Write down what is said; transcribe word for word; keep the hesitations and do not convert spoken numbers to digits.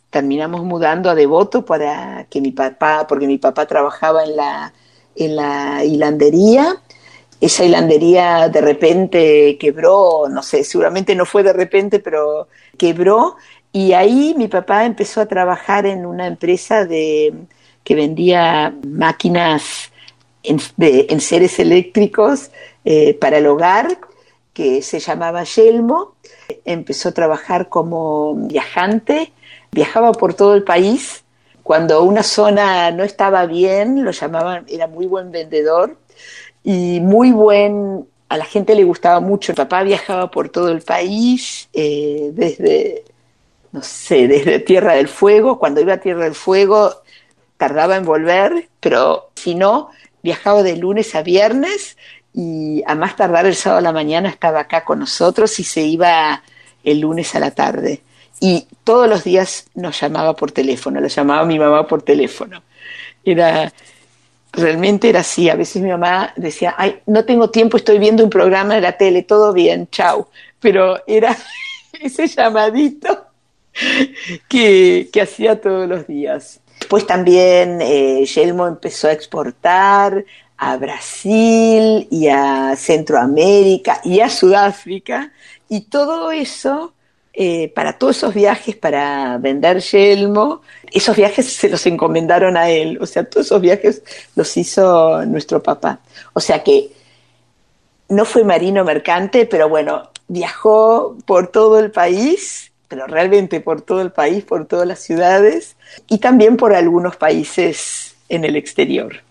terminamos mudando a Devoto para que mi papá, porque mi papá trabajaba en la, en la hilandería. Esa hilandería de repente quebró, no sé, seguramente no fue de repente, pero quebró. Y ahí mi papá empezó a trabajar en una empresa de, que vendía máquinas en, de enseres eléctricos eh, para el hogar, que se llamaba Yelmo. Empezó a trabajar como viajante, viajaba por todo el país. Cuando una zona no estaba bien, lo llamaban, era muy buen vendedor y muy buen, a la gente le gustaba mucho. Mi papá viajaba por todo el país, eh, desde, no sé, desde Tierra del Fuego. Cuando iba a Tierra del Fuego tardaba en volver, pero si no, viajaba de lunes a viernes y a más tardar el sábado a la mañana estaba acá con nosotros y se iba el lunes a la tarde. Y todos los días nos llamaba por teléfono, lo llamaba mi mamá por teléfono. Era, realmente era así. A veces mi mamá decía, ay, no tengo tiempo, estoy viendo un programa de la tele, todo bien, chau. Pero era ese llamadito que, que hacía todos los días. Después también eh, Yelmo empezó a exportar a Brasil y a Centroamérica y a Sudáfrica, y todo eso, eh, para todos esos viajes para vender Yelmo, esos viajes se los encomendaron a él, o sea, todos esos viajes los hizo nuestro papá. O sea que no fue marino mercante, pero bueno, viajó por todo el país, pero realmente por todo el país, por todas las ciudades y también por algunos países en el exterior.